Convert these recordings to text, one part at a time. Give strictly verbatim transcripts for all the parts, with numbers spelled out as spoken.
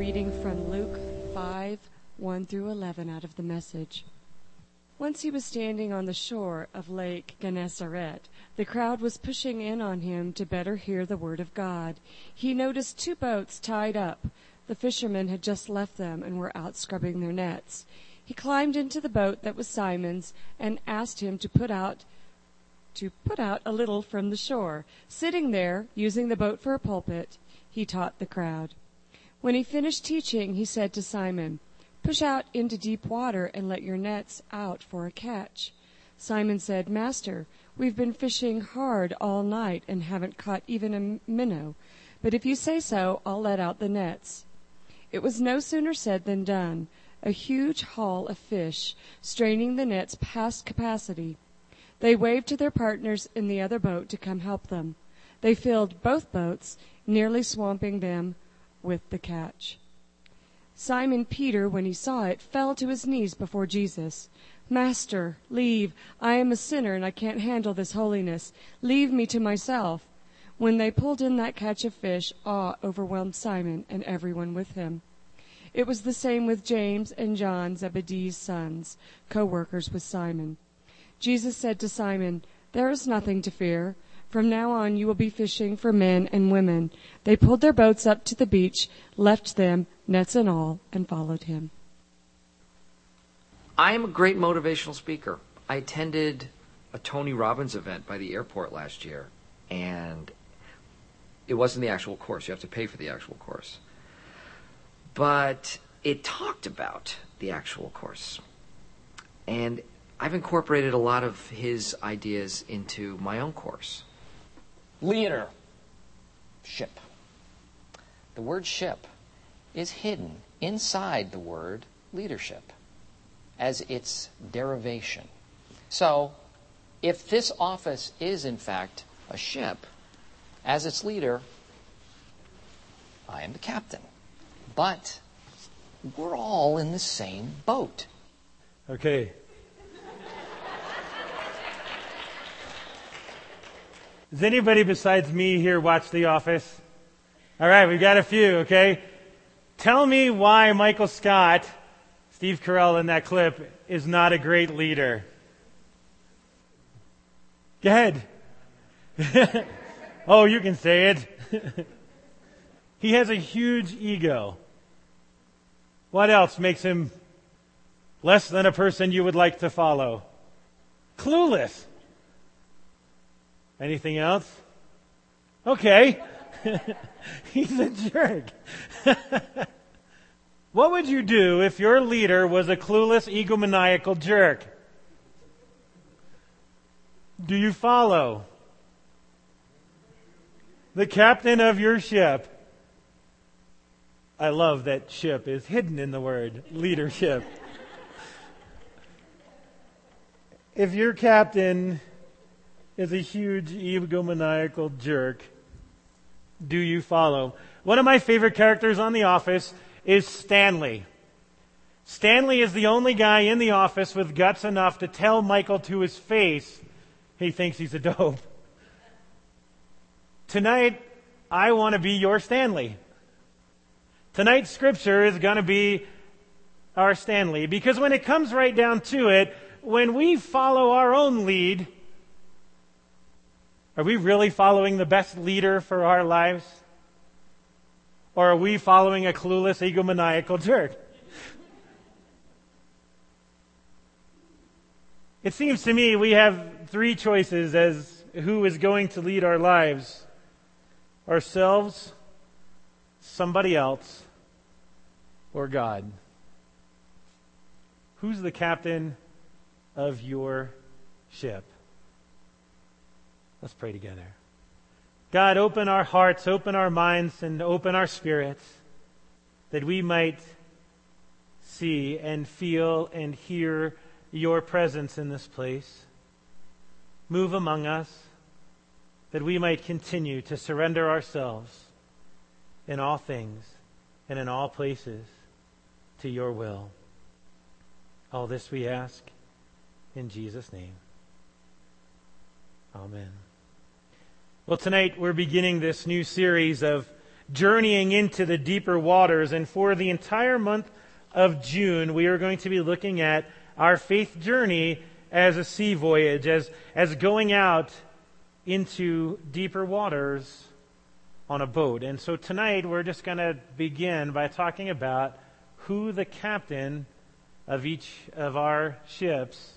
reading from Luke five, one through eleven out of the Message. Once he was standing on the shore of Lake Gennesaret. The crowd was pushing in on him to better hear the word of God. He noticed two boats tied up. The fishermen had just left them and were out scrubbing their nets. He climbed into the boat that was Simon's and asked him to put out to put out a little from the shore. Sitting there, using the boat for a pulpit, he taught the crowd. When he finished teaching, he said to Simon, "Push out into deep water and let your nets out for a catch." Simon said, "Master, we've been fishing hard all night and haven't caught even a minnow. But if you say so, I'll let out the nets." It was no sooner said than done. A huge haul of fish, straining the nets past capacity. They waved to their partners in the other boat to come help them. They filled both boats, nearly swamping them with the catch. Simon Peter, when he saw it, fell to his knees before Jesus. "Master, leave. I am a sinner and I can't handle this holiness. Leave me to myself." When they pulled in that catch of fish, awe overwhelmed Simon and everyone with him. It was the same with James and John, Zebedee's sons, co-workers with Simon. Jesus said to Simon, "There is nothing to fear. From now on you will be fishing for men and women." They pulled their boats up to the beach, left them, nets and all, and followed him. I am a great motivational speaker. I attended a Tony Robbins event by the airport last year, and it wasn't the actual course. You have to pay for the actual course. But it talked about the actual course. And I've incorporated a lot of his ideas into my own course. Leader. Ship. The word ship is hidden inside the word leadership as its derivation. So, if this office is in fact a ship, as its leader, I am the captain. But we're all in the same boat. Okay. Does anybody besides me here watch The Office? All right, we've got a few, okay? Tell me why Michael Scott, Steve Carell in that clip, is not a great leader. Go ahead. Oh, you can say it. He has a huge ego. What else makes him less than a person you would like to follow? Clueless. Anything else? Okay. He's a jerk. What would you do if your leader was a clueless, egomaniacal jerk? Do you follow? The captain of your ship. I love that ship is hidden in the word leadership. If your captain is a huge egomaniacal jerk, do you follow? One of my favorite characters on The Office is Stanley. Stanley is the only guy in the office with guts enough to tell Michael to his face he thinks he's a dope. Tonight, I want to be your Stanley. Tonight's scripture is going to be our Stanley, because when it comes right down to it, when we follow our own lead, are we really following the best leader for our lives? Or are we following a clueless, egomaniacal jerk? It seems to me we have three choices as who is going to lead our lives. Ourselves, somebody else, or God. Who's the captain of your ship? Let's pray together. God, open our hearts, open our minds, and open our spirits that we might see and feel and hear your presence in this place. Move among us that we might continue to surrender ourselves in all things and in all places to your will. All this we ask in Jesus' name. Amen. Well, tonight we're beginning this new series of journeying into the deeper waters. And for the entire month of June, we are going to be looking at our faith journey as a sea voyage, as, as going out into deeper waters on a boat. And so tonight we're just going to begin by talking about who the captain of each of our ships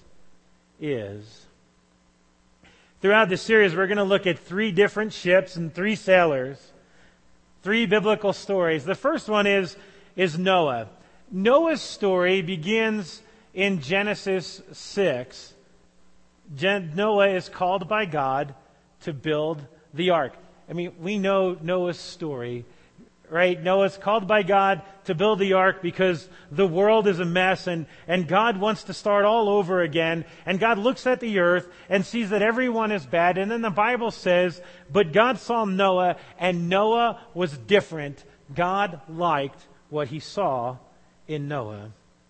is. Throughout this series, we're going to look at three different ships and three sailors, three biblical stories. The first one is, is Noah. Noah's story begins in Genesis six. Gen- Noah is called by God to build the ark. I mean, we know Noah's story, right? Noah's called by God to build the ark because the world is a mess and, and God wants to start all over again. And God looks at the earth and sees that everyone is bad. And then the Bible says, but God saw Noah and Noah was different. God liked what he saw in Noah.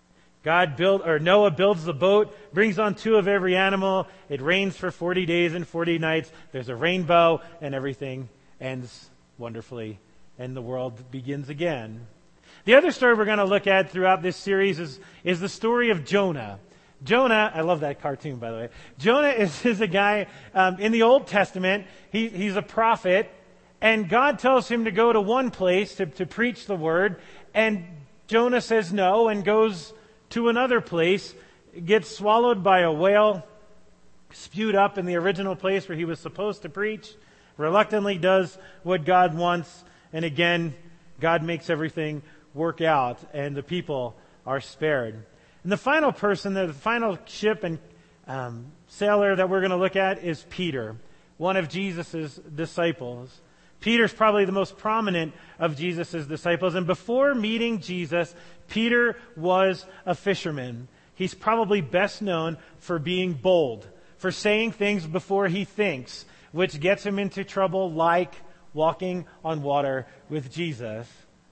God built, or Noah builds the boat, brings on two of every animal. It rains for forty days and forty nights. There's a rainbow and everything ends wonderfully and the world begins again. The other story we're going to look at throughout this series is, is the story of Jonah. Jonah, I love that cartoon, by the way. Jonah is, is a guy um, in the Old Testament. He, he's a prophet, and God tells him to go to one place to, to preach the word, and Jonah says no and goes to another place, gets swallowed by a whale, spewed up in the original place where he was supposed to preach, reluctantly does what God wants, and again, God makes everything work out, and the people are spared. And the final person, the final ship and um, sailor that we're going to look at is Peter, one of Jesus' disciples. Peter's probably the most prominent of Jesus' disciples, and before meeting Jesus, Peter was a fisherman. He's probably best known for being bold, for saying things before he thinks, which gets him into trouble like walking on water with Jesus,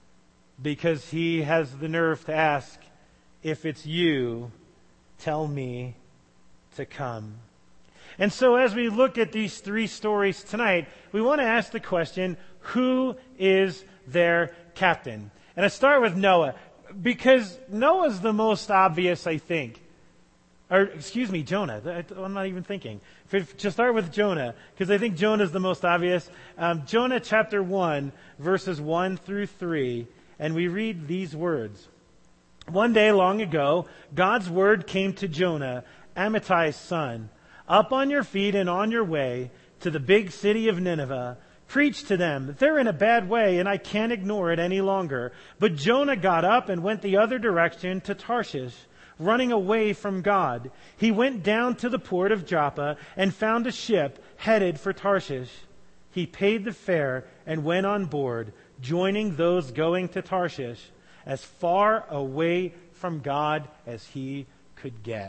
because he has the nerve to ask, if it's you, tell me to come. And so as we look at these three stories tonight, we want to ask the question, who is their captain? And I start with Noah, because Noah's the most obvious, I think. Or, excuse me, Jonah. I'm not even thinking. To start with Jonah, because I think Jonah's the most obvious. Um, Jonah chapter one, verses one through three, and we read these words. One day long ago, God's word came to Jonah, Amittai's son. Up on your feet and on your way to the big city of Nineveh. Preach to them. They're in a bad way and I can't ignore it any longer. But Jonah got up and went the other direction to Tarshish, running away from God. He went down to the port of Joppa and found a ship headed for Tarshish. He paid the fare and went on board, joining those going to Tarshish, as far away from God as he could get.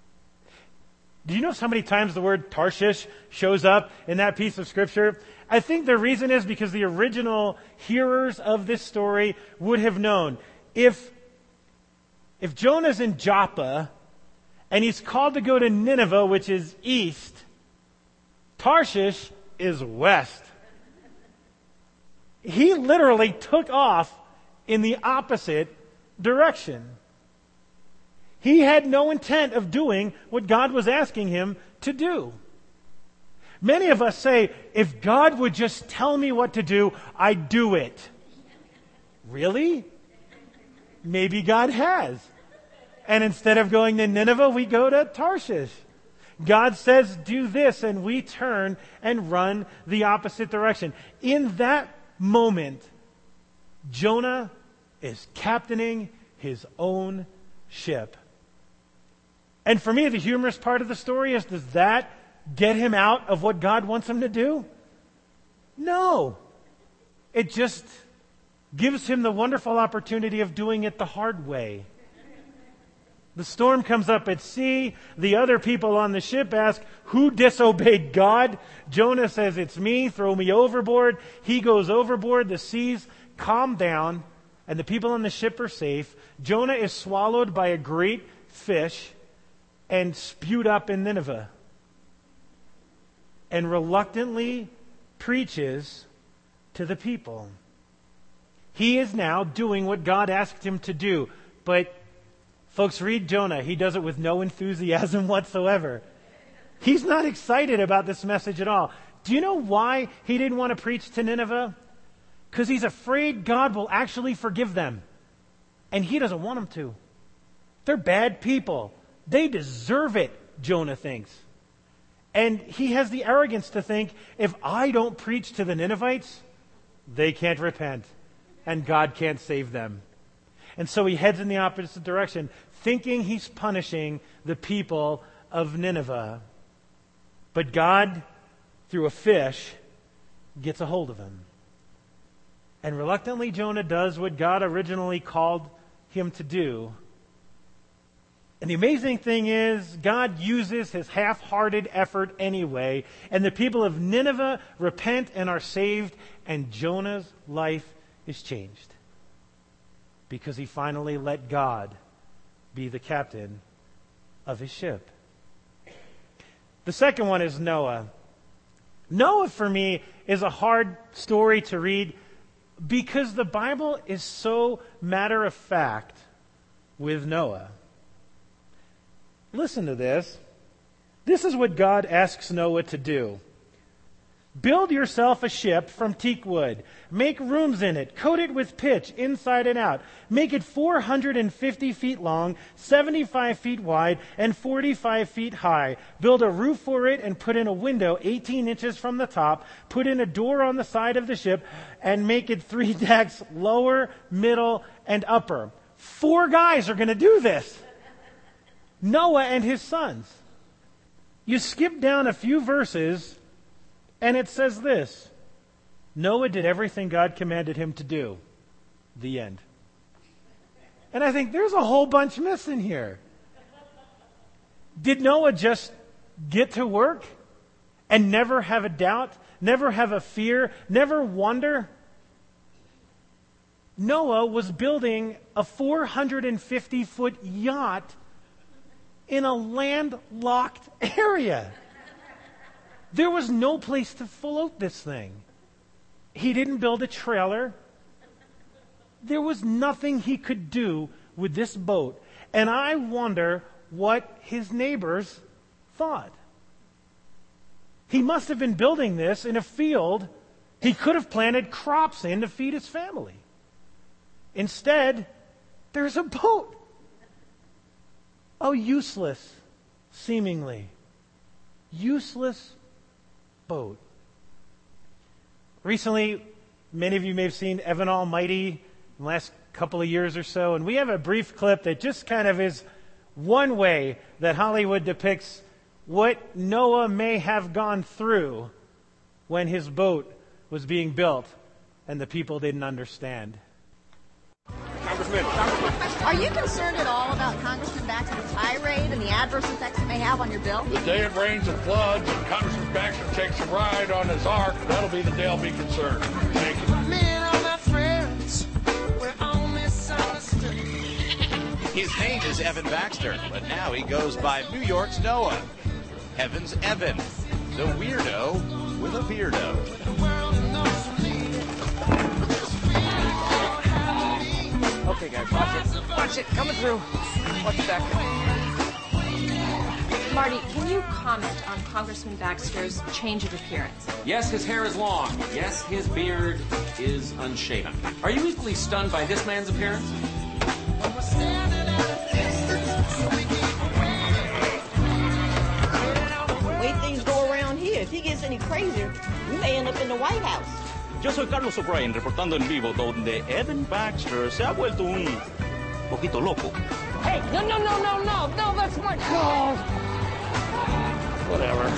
Do you notice how many times the word Tarshish shows up in that piece of scripture? I think the reason is because the original hearers of this story would have known. If, if Jonah's in Joppa and he's called to go to Nineveh, which is east, Tarshish is west. He literally took off in the opposite direction. He had no intent of doing what God was asking him to do. Many of us say, if God would just tell me what to do, I'd do it. Really? Maybe God has. And instead of going to Nineveh, we go to Tarshish. God says, do this, and we turn and run the opposite direction. In that moment, Jonah is captaining his own ship. And for me, the humorous part of the story is, does that get him out of what God wants him to do? No. It just gives him the wonderful opportunity of doing it the hard way. The storm comes up at sea. The other people on the ship ask, who disobeyed God? Jonah says, it's me. Throw me overboard. He goes overboard. The seas calm down, and the people on the ship are safe. Jonah is swallowed by a great fish and spewed up in Nineveh, and reluctantly preaches to the people. He is now doing what God asked him to do. But folks, read Jonah. He does it with no enthusiasm whatsoever. He's not excited about this message at all. Do you know why he didn't want to preach to Nineveh? Because he's afraid God will actually forgive them. And he doesn't want them to. They're bad people. They deserve it, Jonah thinks. And he has the arrogance to think, if I don't preach to the Ninevites, they can't repent. And God can't save them. And so he heads in the opposite direction, thinking he's punishing the people of Nineveh. But God, through a fish, gets a hold of him. And reluctantly, Jonah does what God originally called him to do. And the amazing thing is, God uses his half-hearted effort anyway, and the people of Nineveh repent and are saved, and Jonah's life is changed. Because he finally let God be the captain of his ship. The second one is Noah. Noah, for me, is a hard story to read because the Bible is so matter of fact with Noah. Listen to this. This is what God asks Noah to do. Build yourself a ship from teak wood. Make rooms in it. Coat it with pitch inside and out. Make it four hundred fifty feet long, seventy-five feet wide, and forty-five feet high. Build a roof for it and put in a window eighteen inches from the top. Put in a door on the side of the ship and make it three decks, lower, middle, and upper. Four guys are going to do this. Noah and his sons. You skip down a few verses and it says this: Noah did everything God commanded him to do. The end. And I think there's a whole bunch missing here. Did Noah just get to work and never have a doubt, never have a fear, never wonder? Noah was building a four hundred fifty foot yacht in a landlocked area. There was no place to float this thing. He didn't build a trailer. There was nothing he could do with this boat. And I wonder what his neighbors thought. He must have been building this in a field he could have planted crops in to feed his family. Instead, there's a boat. Oh, useless, seemingly. Useless boat. Recently, many of you may have seen Evan Almighty in the last couple of years or so, and we have a brief clip that just kind of is one way that Hollywood depicts what Noah may have gone through when his boat was being built and the people didn't understand. Congressman, Congressman. Are you concerned at all about Congressman Baxter's tirade and the adverse effects it may have on your bill? The day it rains and floods and Congressman Baxter takes a ride on his ark, that'll be the day I'll be concerned. Thank you. His name is Evan Baxter, but now he goes by New York's Noah. Heaven's Evan, the weirdo with a beardo. Okay, guys, watch it. Watch it. Coming through. Watch back. Marty, can you comment on Congressman Baxter's change of appearance? Yes, his hair is long. Yes, his beard is unshaven. Are you equally stunned by this man's appearance? The way things go around here, if he gets any crazier, we may end up in the White House. Yo soy Carlos O'Brien, reportando en vivo donde Evan Baxter se ha vuelto un poquito loco. Hey, no, no, no, no, no, no, that's my God. Whatever.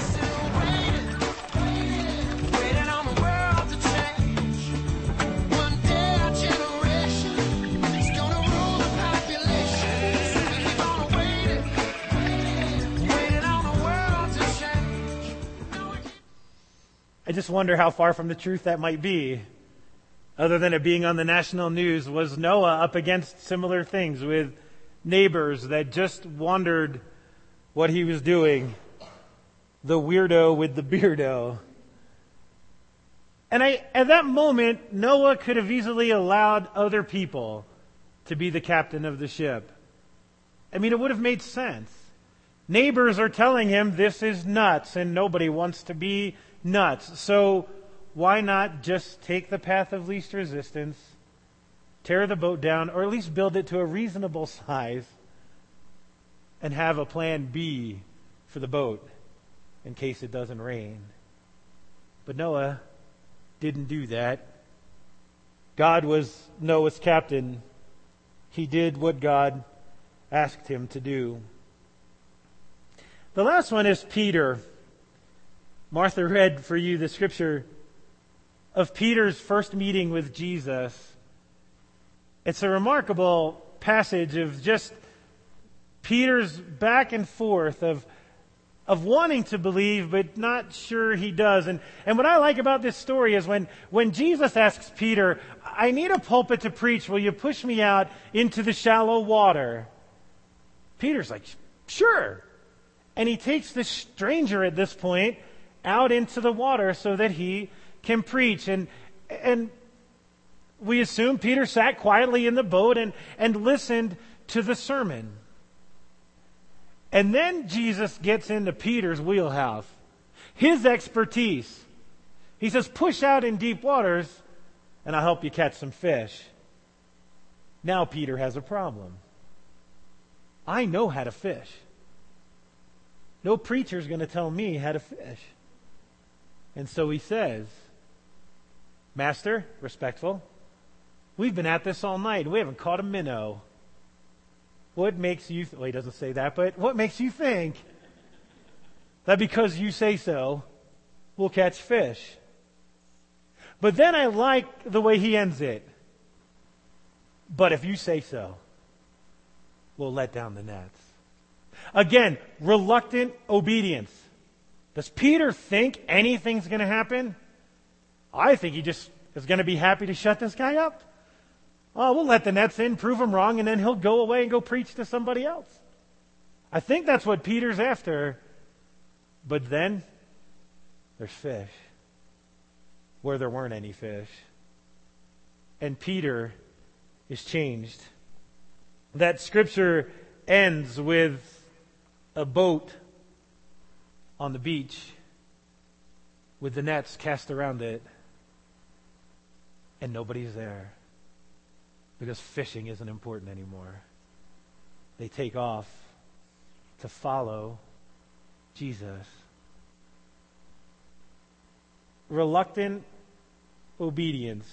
I just wonder how far from the truth that might be. Other than it being on the national news, was Noah up against similar things with neighbors that just wondered what he was doing? The weirdo with the beardo. And I, at that moment, Noah could have easily allowed other people to be the captain of the ship. I mean, it would have made sense. Neighbors are telling him this is nuts, and nobody wants to be nuts. So why not just take the path of least resistance, tear the boat down, or at least build it to a reasonable size, and have a plan B for the boat in case it doesn't rain? But Noah didn't do that. God was Noah's captain. He did what God asked him to do. The last one is Peter. Martha read for you the scripture of Peter's first meeting with Jesus. It's a remarkable passage of just Peter's back and forth of of wanting to believe, but not sure he does. And, and what I like about this story is when, when Jesus asks Peter, I need a pulpit to preach. Will you push me out into the shallow water? Peter's like, sure. And he takes this stranger at this point out into the water so that he can preach. And, and we assume Peter sat quietly in the boat and, and listened to the sermon. And then Jesus gets into Peter's wheelhouse, his expertise. He says, push out in deep waters and I'll help you catch some fish. Now Peter has a problem. I know how to fish. No preacher's going to tell me how to fish. And so he says, Master, respectful, we've been at this all night and we haven't caught a minnow. What makes you, th- well, he doesn't say that, but what makes you think that because you say so, we'll catch fish? But then I like the way he ends it. But if you say so, we'll let down the nets. Again, reluctant obedience. Does Peter think anything's going to happen? I think he just is going to be happy to shut this guy up. Oh, we'll let the nets in, prove him wrong, and then he'll go away and go preach to somebody else. I think that's what Peter's after. But then there's fish where there weren't any fish. And Peter is changed. That scripture ends with a boat on the beach with the nets cast around it, and nobody's there. Because fishing isn't important anymore. They take off to follow Jesus. Reluctant obedience.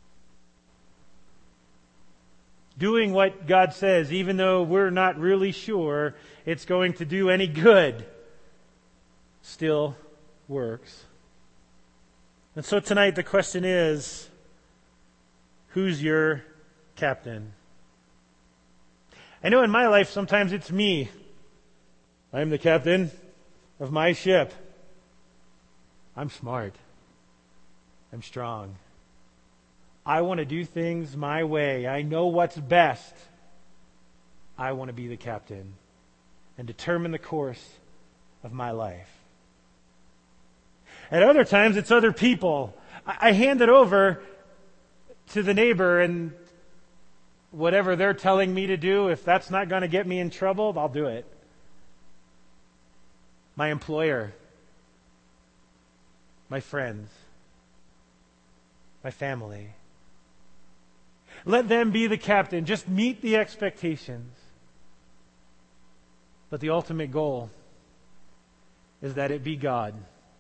Doing what God says, even though we're not really sure it's going to do any good, still works. And so tonight the question is, who's your captain? I know in my life sometimes it's me. I'm the captain of my ship. I'm smart. I'm strong. I want to do things my way. I know what's best. I want to be the captain and determine the course of my life. At other times it's other people. I hand it over to the neighbor, and whatever they're telling me to do, if that's not going to get me in trouble, I'll do it. My employer, my friends, my family. Let them be the captain. Just meet the expectations. But the ultimate goal is that it be God.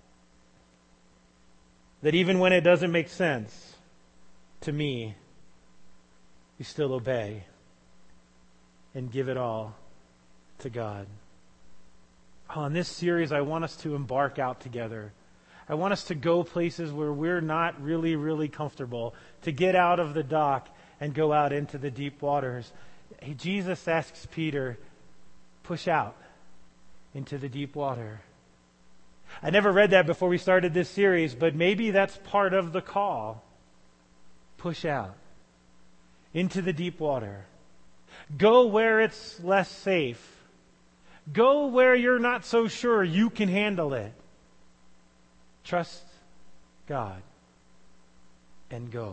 That even when it doesn't make sense to me, you still obey and give it all to God. Oh, in this series, I want us to embark out together. I want us to go places where we're not really, really comfortable, to get out of the dock and go out into the deep waters. Hey, Jesus asks Peter, push out into the deep water. I never read that before we started this series, but maybe that's part of the call. Push out into the deep water. Go where it's less safe. Go where you're not so sure you can handle it. Trust God. and go.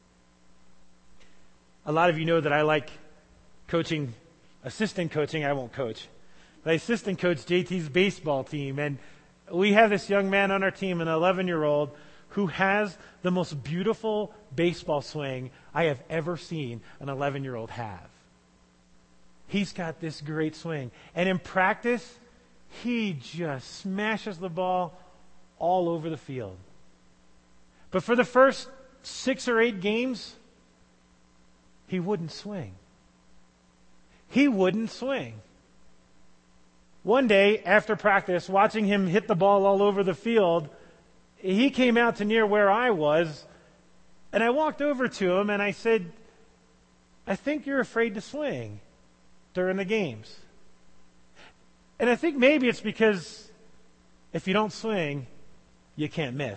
A lot of you know that I like coaching, assistant coaching. I won't coach. But I assistant coach J T's baseball team. And we have this young man on our team, an eleven-year-old, who has the most beautiful baseball swing I have ever seen an eleven-year-old have. He's got this great swing. And in practice, he just smashes the ball all over the field. But for the first six or eight games, he wouldn't swing. He wouldn't swing. One day, after practice, watching him hit the ball all over the field, he came out to near where I was, and I walked over to him and I said, I think you're afraid to swing during the games. And I think maybe it's because if you don't swing, you can't miss.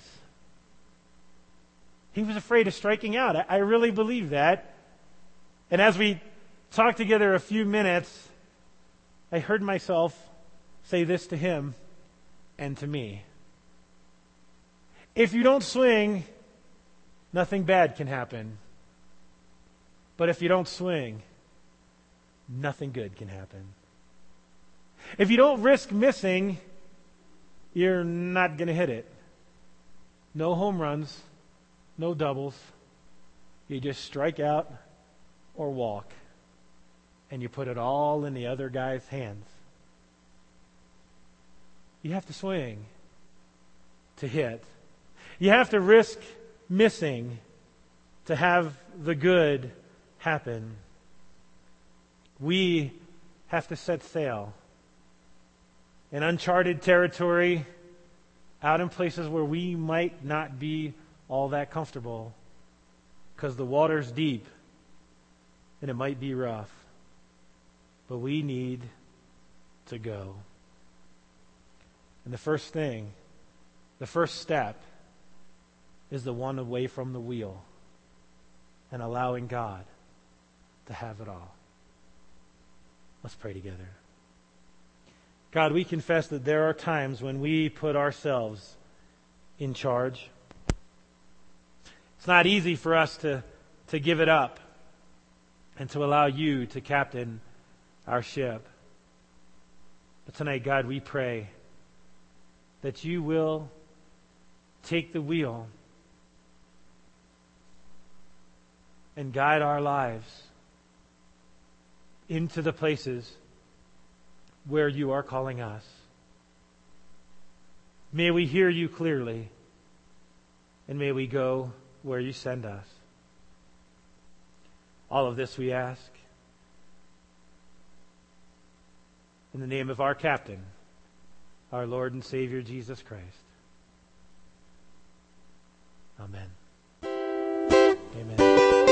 He was afraid of striking out. I, I really believe that. And as we talked together a few minutes, I heard myself say this to him and to me. If you don't swing, nothing bad can happen. But if you don't swing, nothing good can happen. If you don't risk missing, you're not going to hit it. No home runs, no doubles. You just strike out or walk, and you put it all in the other guy's hands. You have to swing to hit. You have to risk missing to have the good happen. We have to set sail in uncharted territory, out in places where we might not be all that comfortable because the water's deep and it might be rough. But we need to go. And the first thing, the first step, is the one away from the wheel and allowing God to have it all. Let's pray together. God, we confess that there are times when we put ourselves in charge. It's not easy for us to, to give it up and to allow you to captain our ship. But tonight, God, we pray that you will take the wheel and guide our lives into the places where you are calling us. May we hear you clearly, and may we go where you send us. All of this we ask in the name of our captain, our Lord and Savior, Jesus Christ. Amen. Amen.